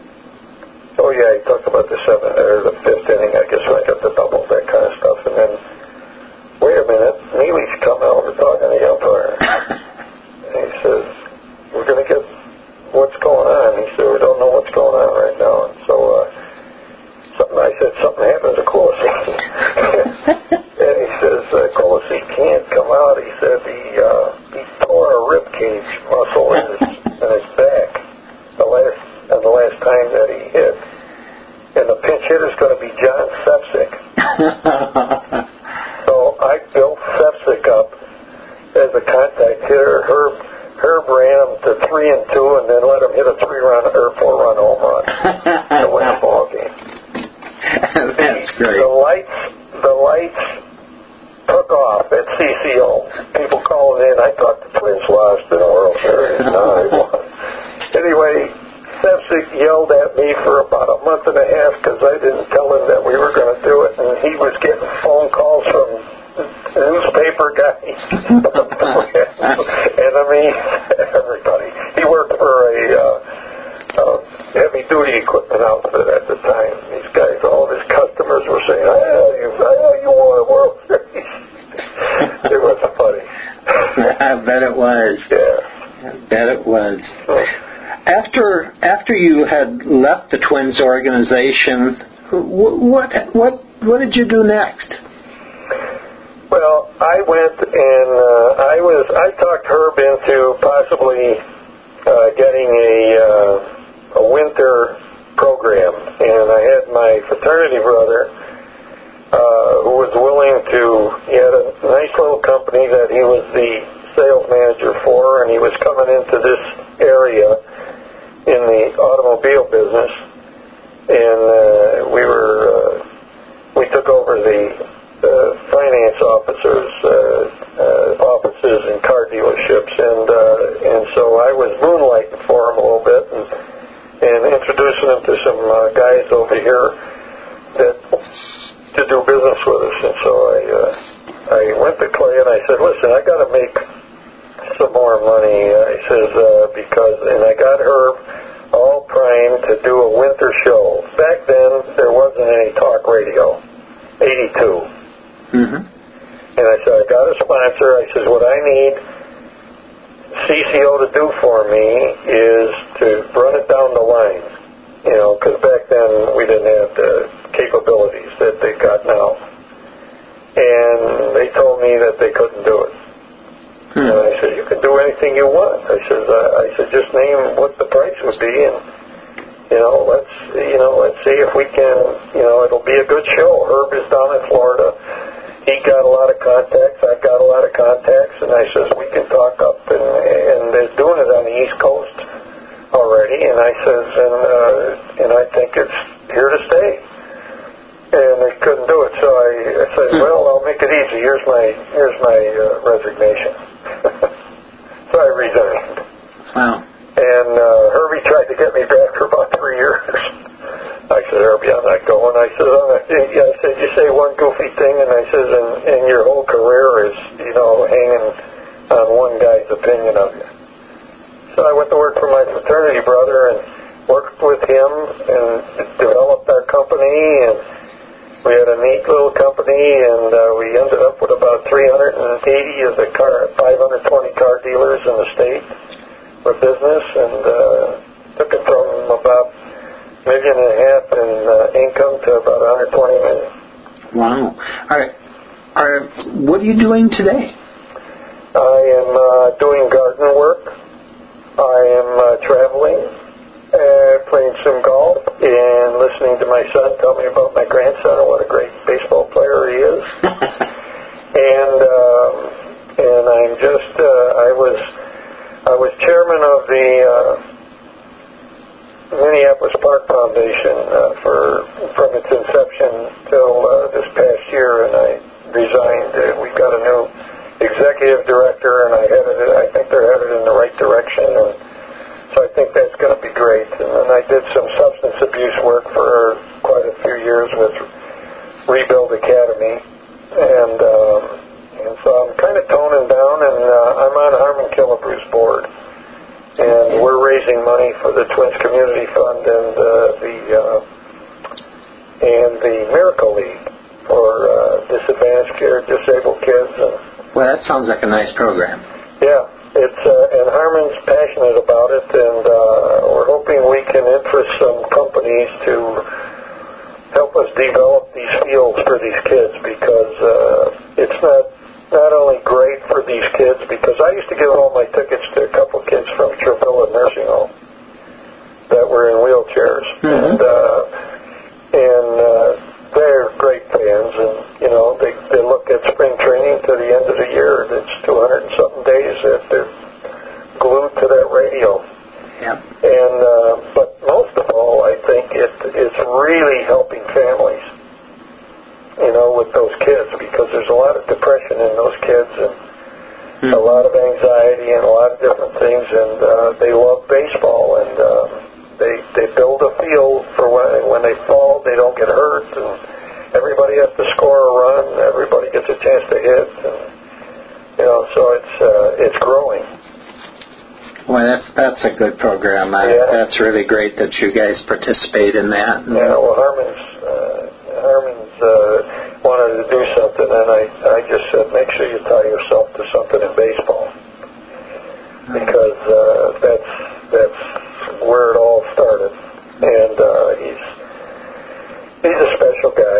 oh yeah, he talked about the seventh or the fifth inning. I guess when I got the doubles, that kind of stuff. And then, wait a minute, Neely's coming over talking to the umpire. And he says, we're going to get what's going on. He said, we don't know what's going on right now. And so, uh, something I said, something happened to Colossi. And he says, uh, Colossi can't come out. He said he, uh, he tore a rib cage muscle in his, in his back the last, uh, the last time that he hit. And the pinch hitter's going to be John Sepsic. So I built Sepsic up as a contact hitter. Herb, Herb ran him to three and two, and then let him hit a three-run or four-run home run to win the ball game. That's great. The lights, the lights took off at C C O. People calling in, I thought the Twins lost in the World Series. No, they won. Anyway, Sepsic yelled at me for about a month and a half because I didn't tell him that we were going to do it, and he was getting phone calls from newspaper guys. And I mean, everybody. He worked for a uh, uh, heavy-duty equipment outfit at the time. These guys, all of his customers were saying, hey, you, hey, you won a World Series. It was funny. I bet it was. Yeah. I bet it was. After after you had left the Twins organization, what what what did you do next? Well, I went and uh, I was I talked Herb into possibly uh, getting a uh, a winter program, and I had my fraternity brother uh, who was willing to. He had a nice little company that he was the sales manager for, and he was coming into this area in the automobile business, and uh, we were uh, we took over the uh, finance officers uh, uh, offices and car dealerships, and uh, and so I was moonlighting for him a little bit and and introducing him to some uh, guys over here that to do business with us. And so I uh, I went to Clay and I said, listen, I got to make some more money. I says uh, because and I got Herb all primed to do a winter show. Back then there wasn't any talk radio. eighty-two. Mm-hmm. And I said, I got a sponsor. I says, what I need C C O to do for me is to run it down the line. You know, because back then we didn't have the capabilities that they've got now. And they told me that they couldn't do it. Hmm. And I said, you can do anything you want. I said, uh, I said, just name what the price would be, and you know, let's you know, let's see if we can. You know, it'll be a good show. Herb is down in Florida. He got a lot of contacts. I've got a lot of contacts, and I says we can talk up, and and they're doing it on the East Coast already. And I says, and uh, and I think it's here to stay. And they couldn't do it, so I, I said, well, I'll make it easy. Here's my here's my uh, resignation. So I resigned. Wow. And uh, Herbie tried to get me back for about and I said, oh, I said, you say one goofy thing, and I says, and, and your whole career is, you know, hanging on one guy's opinion of you. So I went to work for my fraternity brother and worked with him and developed our company, and we had a neat little company, and uh, we ended up with about three hundred eighty of the car, five hundred twenty car dealers in the state for business, and uh, took it from about a million and a half in uh, income to about one hundred twenty million. Wow. All right. All right. What are you doing today? I am uh, doing garden work. I am uh, traveling. Uh, playing some golf and listening to my son tell me about my grandson and what a great baseball player he is. and um, and I'm just uh, I was I was chairman of the uh, Minneapolis Park Foundation uh, for from its inception till uh, this past year, and I resigned. Uh, we've got a new executive director, and I headed it. I think they're headed in the right direction. And so I think that's going to be great. And then I did some substance abuse work for quite a few years with Rebuild Academy. And um, and so I'm kind of toning down, and uh, I'm on Harmon Killebrew's board. And we're raising money for the Twins Community Fund and uh, the uh, and the Miracle League for uh, disadvantaged kids, disabled kids. And, well, that sounds like a nice program. Yeah. It's uh, and Harmon's passionate about it, and uh, we're hoping we can interest some companies to help us develop these fields for these kids, because uh, it's not not only great for these kids, because I used to give all my tickets to a couple of kids from Trevilla Nursing Home that were in wheelchairs, mm-hmm. and uh, and uh, they're great fans, and you know they they look at spring training to the end of the year. It's two hundred and something days that they're glued to that radio. Yeah. And uh, but most of all, I think it it's really helping families, you know, with those kids, because there's a lot of depression in those kids, and mm-hmm. a lot of anxiety and a lot of different things, and uh, they love baseball, and uh, they they build a field for when when they fall, they don't get hurt, and everybody has to score a run, everybody gets a chance to hit, and you know, so it's uh, it's growing. Well, that's that's a good program. I, yeah. That's really great that you guys participate in that. Yeah, well, Harmon's uh, Harmon's uh, wanted to do something, and I I just said, make sure you tie yourself to something in baseball, because uh, that's that's where it all started, and uh, he's he's a special guy.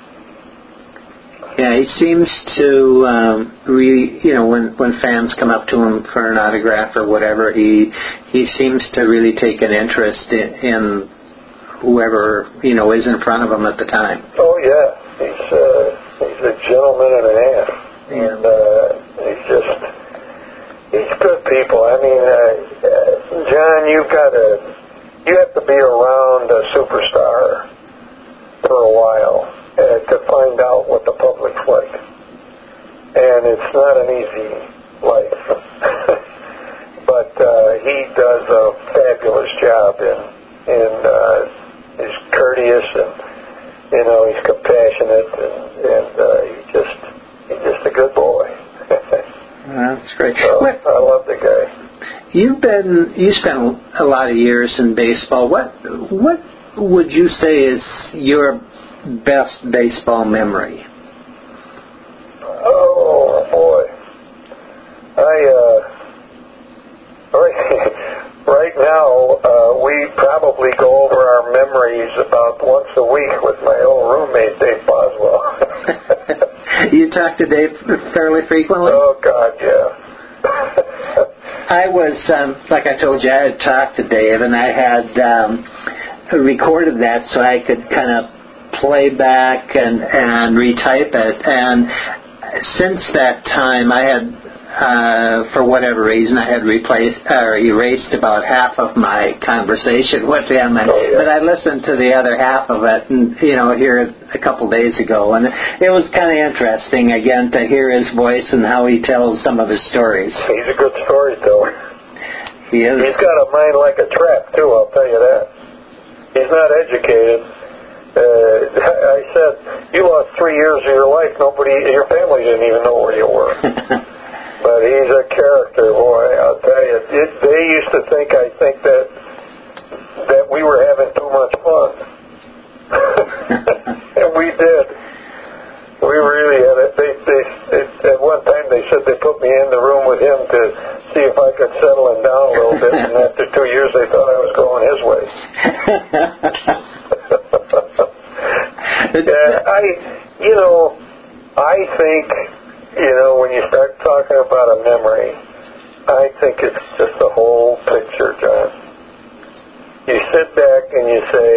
Yeah, he seems to um, really, you know, when when fans come up to him for an autograph or whatever, he he seems to really take an interest in, in whoever, you know, is in front of him at the time. Oh yeah, he's uh, he's a gentleman and a half, yeah. and uh, he's just he's good people. I mean, uh, John, you've got to you have to be around a superstar for a while uh, to find out what the public's like, and it's not an easy life. But uh, he does a fabulous job, and and uh, he's courteous, and you know he's compassionate, and, and uh, he just he's just a good boy. That's great. So, what, I love the guy. You've been you spent a lot of years in baseball. What what would you say is your best baseball memory? Oh boy, I uh, right, right now uh, we probably go over our memories about once a week with my old roommate Dave Boswell. You talk to Dave fairly frequently? Oh God, yeah. I was, um, like I told you, I had talked to Dave, and I had um, recorded that so I could kind of play back and, and retype it. And since that time, I had, uh, for whatever reason, I had replaced or erased about half of my conversation with him. And, oh, yeah. But I listened to the other half of it, and you know, here a couple days ago, and it was kind of interesting again to hear his voice and how he tells some of his stories. He's a good storyteller. He is. He's got a mind like a trap too. I'll tell you that. He's not educated. Uh, nobody, your family didn't even know where you were. But he's a character, boy, I'll tell you. It, they used to think, I think, that that we were having too much fun. And we did. We really had it. They, they, they, at one time they said they put me in the room with him to see if I could settle him down a little bit, and after two years they thought I was going his way. Yeah, I, you know, I think, you know, when you start talking about a memory, I think it's just the whole picture, John. You sit back and you say,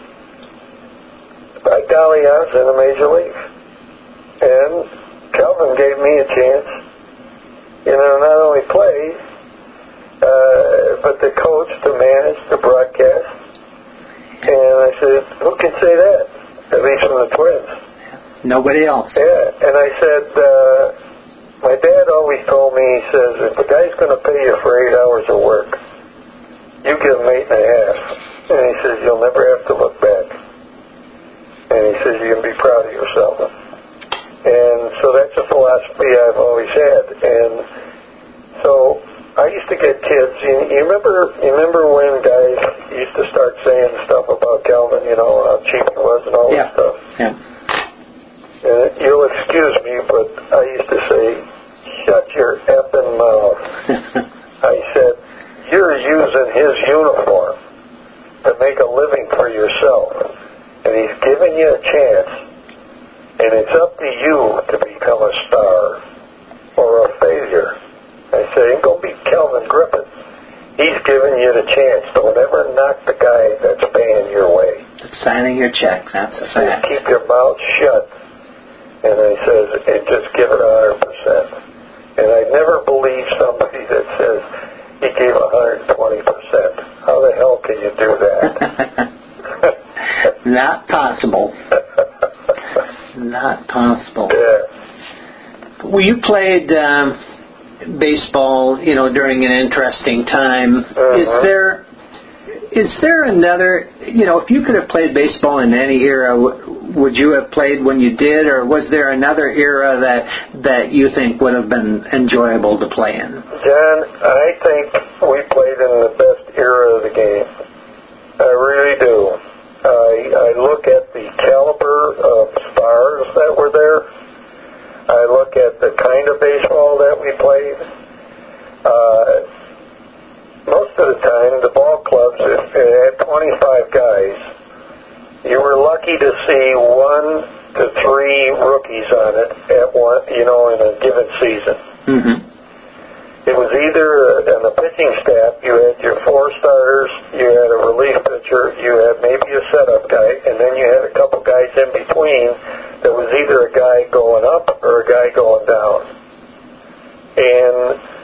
by golly, I was in the major league. And Kelvin gave me a chance, you know, not only play, uh, but the coach, to manage, to broadcast. And I said, who can say that? At least from the Twins. Nobody else. Yeah, and I said, uh, my dad always told me, he says, if a guy's going to pay you for eight hours of work, you give him eight and a half. And he says, you'll never have to look back. And he says, you can be proud of yourself. And so that's a philosophy I've always had. And so I used to get kids, you, you remember you remember when guys used to start saying stuff about Kelvin, you know, how cheap he was and all yeah. that stuff? Yeah. And you'll excuse me, but I used to say, shut your effing mouth. I said, you're using his uniform to make a living for yourself. And he's giving you a chance. And it's up to you to become a star or a failure. I say, ain't going to be Kelvin Griffith. He's giving you the chance. Don't ever knock the guy that's paying your way. Signing your check, that's a fact. Just keep your mouth shut. And I says, and just give it one hundred percent. And I never believe somebody that says he gave one hundred twenty percent. How the hell can you do that? Not possible. Not possible. Yeah. Well, you played um, baseball, you know, during an interesting time. Uh-huh. Is there is there another, you know, if you could have played baseball in any era, would you have played when you did, or was there another era that that you think would have been enjoyable to play in? John, I think we played in the best era of the game. I really do. I, I look at the caliber of stars that were there. I look at the kind of baseball that we played. Uh, most of the time, the ball clubs, if it had twenty-five guys, you were lucky to see one to three rookies on it at one, you know, in a given season. Mm-hmm. It was either, uh, on the pitching staff, you had your four starters, you had a relief pitcher, you had maybe a setup guy, and then you had a couple guys in between that was either a guy going up or a guy going down. And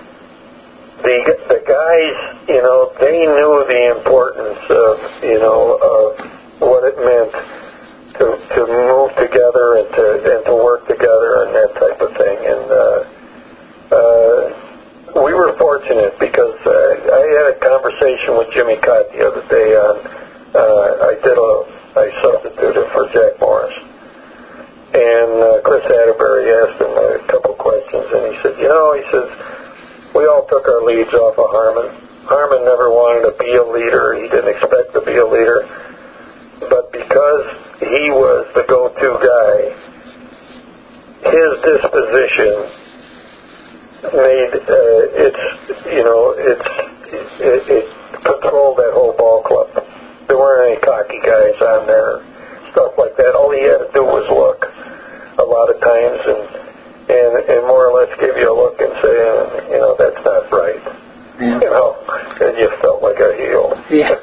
the the guys, you know, they knew the importance of, you know, of what it meant to to move together and to and to work together and that type of thing. And uh, uh, we were fortunate because uh, I had a conversation with Jimmy Cott the other day on. Uh, I did a I substituted for Jack Morris, and uh, Chris Atterbury asked him a couple questions, and he said, you know, he says, we all took our leads off of Harmon. Harmon never wanted to be a leader. He didn't expect to be a leader. But because he was the go-to guy, his disposition made uh, it's, you know, it's, it, it controlled that whole ball club. There weren't any cocky guys on there, stuff like that. All he had to do was look a lot of times and And, and more or less give you a look and say, you know, that's not right. Yeah. You know, and you felt like a heel. Yeah.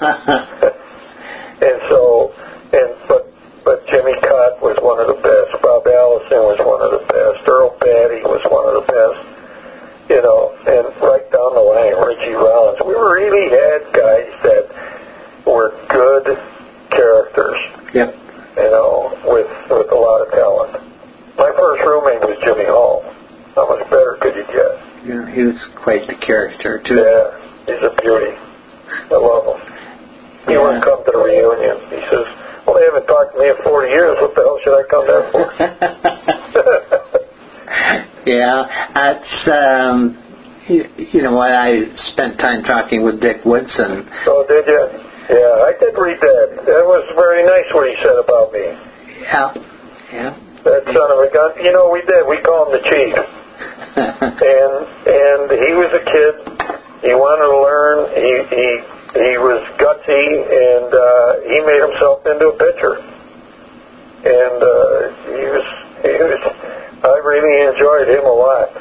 And so, and but but Jimmy Cott was one of the best. Bob Allison was one of the best. Earl Batty was one of the best. You know, and right down the line, Richie Rollins. We really had guys that were good characters. Yep. You know, with with a lot of talent. My first roommate was Jimmy Hall. How much better could you get? Yeah, he was quite the character, too. Yeah, he's a beauty. I love him. He Yeah. wouldn't come to the reunion. He says, well, they haven't talked to me in forty years. What the hell should I come there for? Yeah, that's, um, you, you know what, I spent time talking with Dick Woodson. Oh, did you? Yeah, I did read that. That was very nice what he said about me. Yeah, yeah. That son of a gun. You know, we did. We called him the Chief. and and he was a kid. He wanted to learn. He he he was gutsy, and uh, he made himself into a pitcher. And uh, he was he was. I really enjoyed him a lot.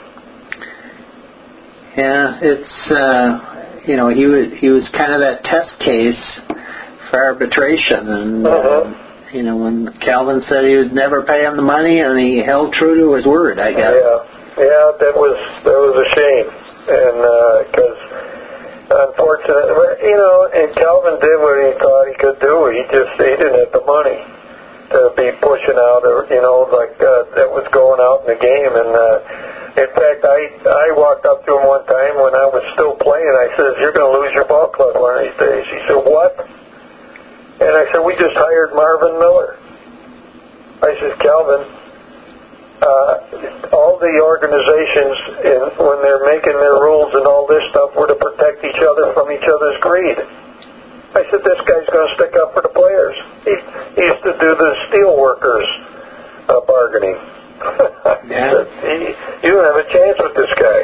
Yeah, it's uh, you know he was he was kind of that test case for arbitration, and uh-huh. um, you know when Calvin said he would never pay him the money, and he held true to his word, I guess. Yeah, yeah, that was that was a shame, and because uh, unfortunately, you know, and Calvin did what he thought he could do. He just he didn't have the money to be pushing out, or you know, like uh, that was going out in the game, and. Uh, In fact, I I walked up to him one time when I was still playing. I said, "You're going to lose your ball club one of these days." He said, "What?" And I said, "We just hired Marvin Miller." I said, "Calvin, uh, all the organizations, in, when they're making their rules and all this stuff, were to protect each other from each other's greed." I said, "This guy's going to stick up for the players. He, he used to do the steel workers uh, bargaining." Yeah. he, you don't have a chance with this guy.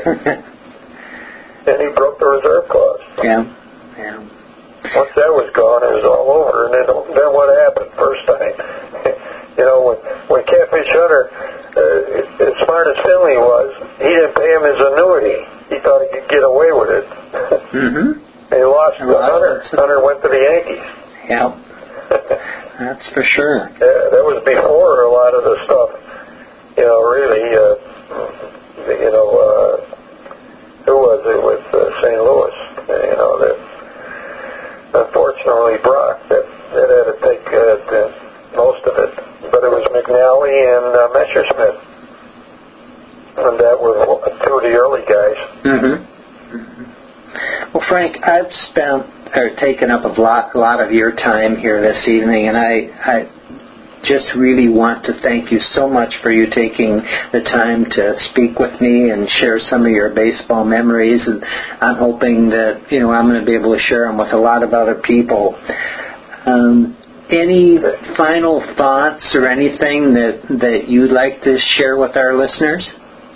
And he broke the reserve clause. Yeah, yeah. Once that was gone, it was all over. And then, then what happened? First time, you know, when when Catfish Hunter, uh, as smart as Finley was, he didn't pay him his annuity. He thought he could get away with it. Mm-hmm. And he lost to Hunter. Hunter went to the Yankees. Yeah, that's for sure. Yeah, that was before a lot of the stuff. You know, really, uh, you know, uh, who was it with uh, Saint Louis? You know, that unfortunately Brock, that, that had to take uh, the, most of it. But it was McNally and uh, Messerschmitt. And that were two of the early guys. Mm-hmm. Mm-hmm. Well, Frank, I've spent or taken up a lot, a lot of your time here this evening, and I, I just really want to thank you so much for you taking the time to speak with me and share some of your baseball memories, and I'm hoping that, you know, I'm going to be able to share them with a lot of other people. Um, any final thoughts or anything that, that you'd like to share with our listeners?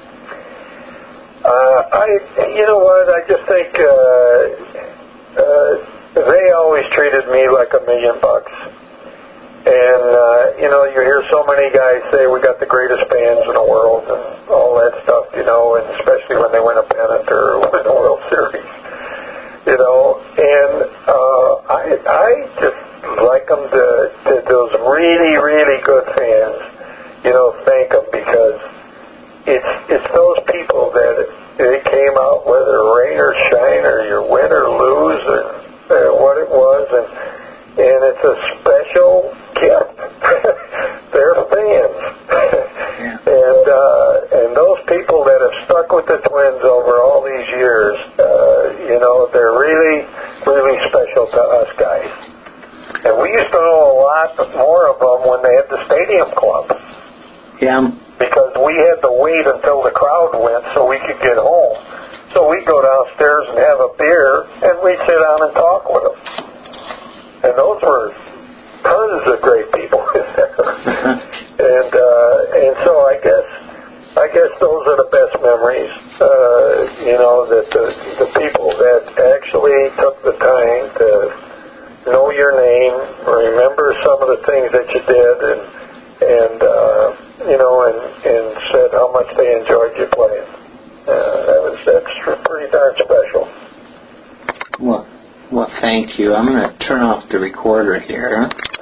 Uh, I, you know what, I just think uh, uh, they always treated me like a million bucks. And, uh, you know, you hear so many guys say we got the greatest fans in the world and all that stuff, you know, and especially when they win a pennant or win a World Series, you know. And uh, I I just like them to, to those really, really good fans, you know, thank them, because it's, it's those people that they came out whether rain or shine or you win or lose or uh, what it was, and and it's a special gift. They're fans. and uh, and those people that have stuck with the Twins over all these years, uh, you know, they're really, really special to us guys. And we used to know a lot more of them when they had the Stadium Club. Yeah. Because we had to wait until the crowd went so we could get home. So we'd go downstairs and have a beer, and we'd sit down and talk with them. And those were tons of great people in there. and uh, and so I guess I guess those are the best memories. Uh, you know, that the the people that actually took the time to know your name, remember some of the things that you did, and and uh, you know, and and said how much they enjoyed you playing. Uh, that was that's pretty darn special. Well. Well, thank you. I'm going to turn off the recorder here.